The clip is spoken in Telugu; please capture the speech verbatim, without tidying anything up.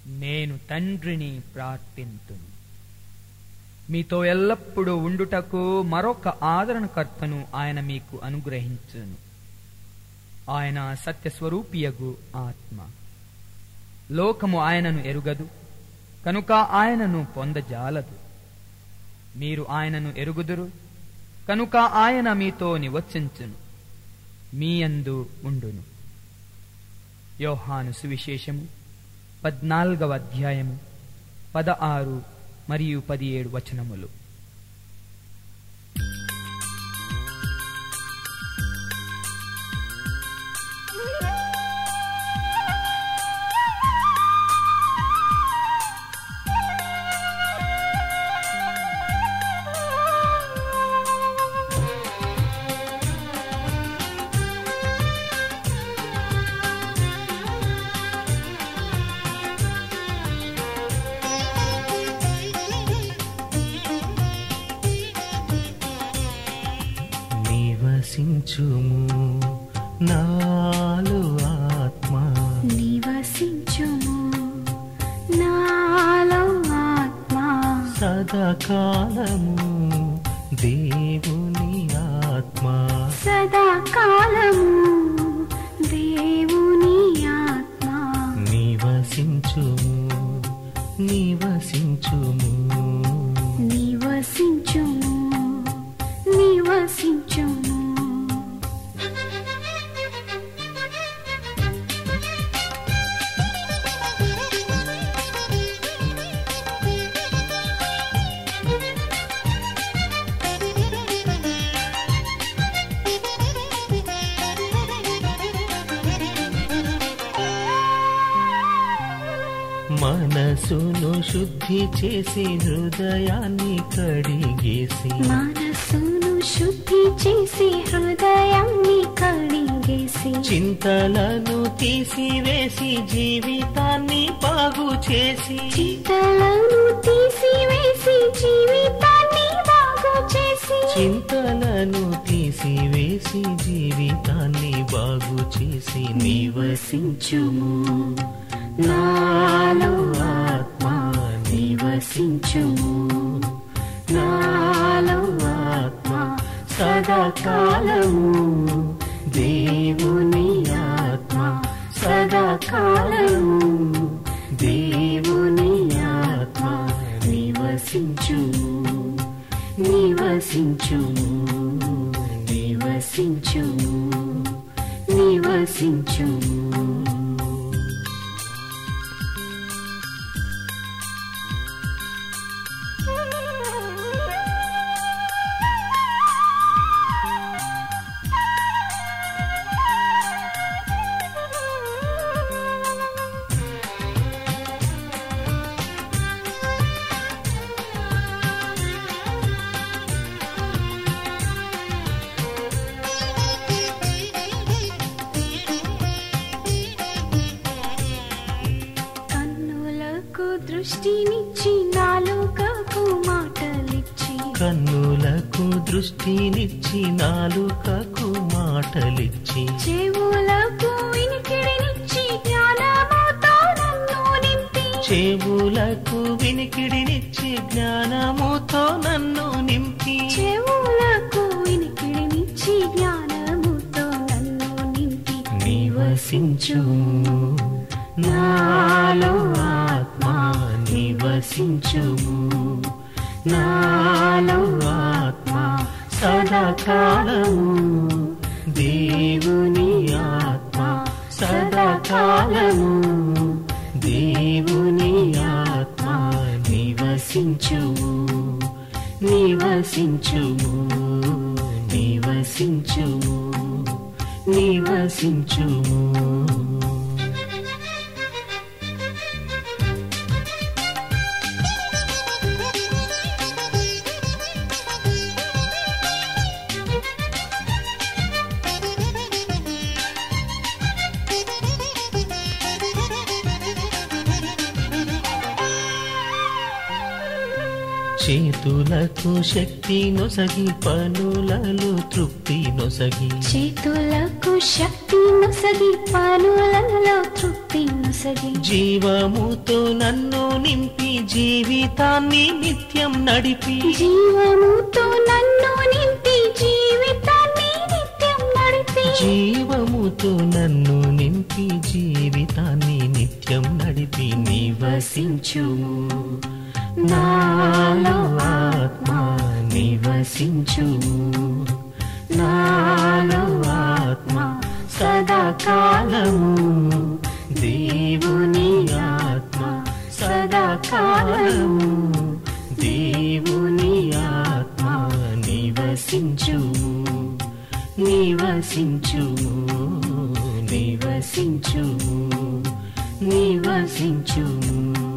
నేను తండ్రిని ప్రార్థింతును. మీతో ఎల్లప్పుడూ ఉండుటకు మరొక ఆదరణకర్తను ఆయన మీకు అనుగ్రహించును. ఆయన సత్యస్వరూపియగు ఆత్మ. లోకము ఆయనను ఎరుగదు, కనుక ఆయనను పొందజాలదు. మీరు ఆయనను ఎరుగుదురు, కనుక ఆయన మీతో నివసించును, మీ యందు ఉండును. యోహాను సువిశేషము పద్నాలుగవ అధ్యాయము పదఆరు మరియు పదిహేడు వచనములు. నివసించుము నాలో ఆత్మా, నివసించుము నాలో ఆత్మా, సదాకాలము దేవుని ఆత్మా, సదాకాలము దేవుని ఆత్మా. నివసించుము నివసించుము నివసించుము నివసించుము. మనసును శుద్ధి చేసి హృదయాన్ని కడిగేసి, మనసును శుద్ధి చేసి హృదయాన్ని కడిగేసి, చింతలను తీసివేసి జీవితాన్ని బాగు చేసి, చింతలను తీసివేసి జీవితాన్ని బాగు చేసి, చింతలను తీసివేసి జీవితాన్ని బాగు చేసి నివసించుము నాలో ఆత్మా, నివసించుము నాలో ఆత్మా, సదాకాలము దేవుని ఆత్మ, సదాకాలము దేవుని ఆత్మ. నివసించుము నివసించుము నివసించుము నివసించుము. దృష్టినిచ్చి నాలుకకు మాటలిచ్చి, కన్నులకు దృష్టినిచ్చి నాలుకకు మాటలిచ్చి, చెవులకు వినికిడినిచ్చి జ్ఞానముతో నన్ను నింపి, చెవులకు వినికిడినిచ్చి జ్ఞానముతో నన్ను నింపి, చెవులకు వినికిడినిచ్చి జ్ఞానముతో నన్ను నింపి. నివసించుము నాలో ఆత్మా, నివసించుము నాలో ఆత్మా, సదాకాలము దేవుని ఆత్మ, సదాకాలము దేవుని ఆత్మ. నివసించుము నివసించుము నివసించుము నివసించుము. చేతులకు శక్తి నొసగి పనులలో తృప్తి నొసగి చేతులకు శక్తి నొసగి పనులలో తృప్తి నొసగి జీవముతో నన్ను నింపి జీవితాన్ని నిత్యం నడిపి జీవముతో నన్ను నింపి జీవితాన్ని నిత్యం నడిపి జీవముతో నన్ను నింపి జీవితాన్ని నిత్యం నడిపి నివసించుము నాలో ఆత్మ నివసించుము నాలో ఆత్మ సదాకాలము దేవుని ఆత్మ సదాకాలము దేవుని ఆత్మ నివసించుము నివసించుము నివసించుము నివసించుము